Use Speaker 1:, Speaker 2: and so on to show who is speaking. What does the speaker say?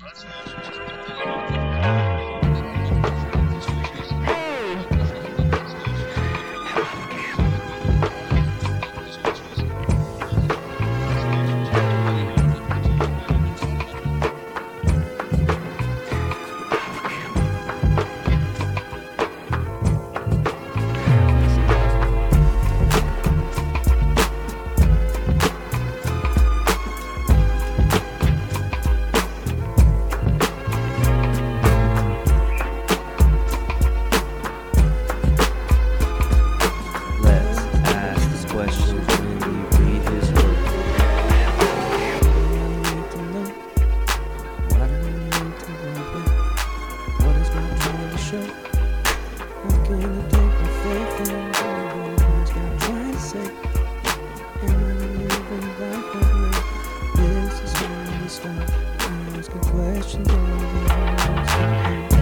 Speaker 1: Let's ask this question when you read his work. Why do you need to know it? What is God trying to show? How can you take my faith and what is God trying to say? And when you live in life that way, this is where we start. Asking questions over and over.